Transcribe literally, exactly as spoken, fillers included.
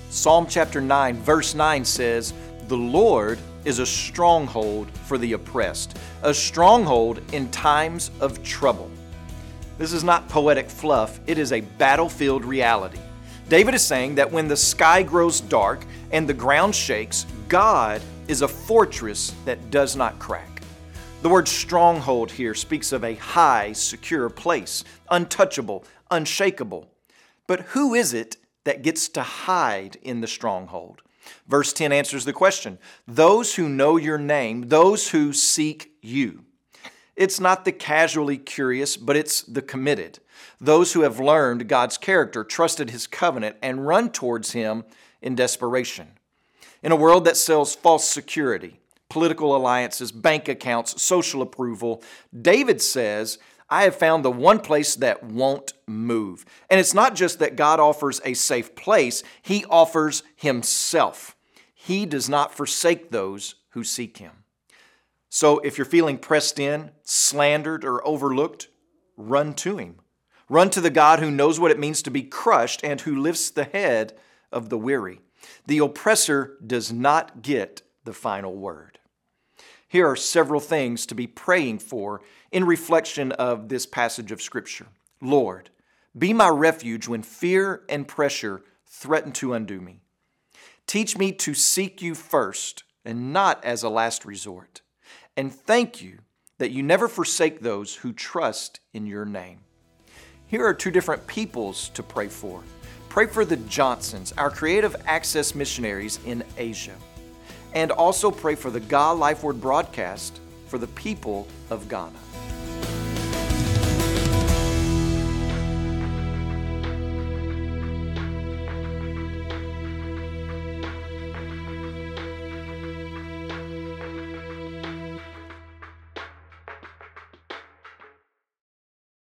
Psalm chapter nine, verse nine says, "The Lord is a stronghold for the oppressed, a stronghold in times of trouble." This is not poetic fluff, it is a battlefield reality. David is saying that when the sky grows dark and the ground shakes, God is a fortress that does not crack. The word stronghold here speaks of a high, secure place, untouchable, unshakable. But who is it that gets to hide in the stronghold? Verse ten answers the question. Those who know your name, those who seek you. It's not the casually curious, but it's the committed. Those who have learned God's character, trusted His covenant, and run towards Him in desperation. In a world that sells false security, political alliances, bank accounts, social approval, David says, I have found the one place that won't move. And it's not just that God offers a safe place, He offers Himself. He does not forsake those who seek Him. So if you're feeling pressed in, slandered, or overlooked, run to Him. Run to the God who knows what it means to be crushed and who lifts the head of the weary. The oppressor does not get the final word. Here are several things to be praying for in reflection of this passage of Scripture. Lord, be my refuge when fear and pressure threaten to undo me. Teach me to seek you first and not as a last resort. And thank you that you never forsake those who trust in your name. Here are two different peoples to pray for. Pray for the Johnsons, our creative access missionaries in Asia. And also pray for the God Life Word broadcast for the people of Ghana.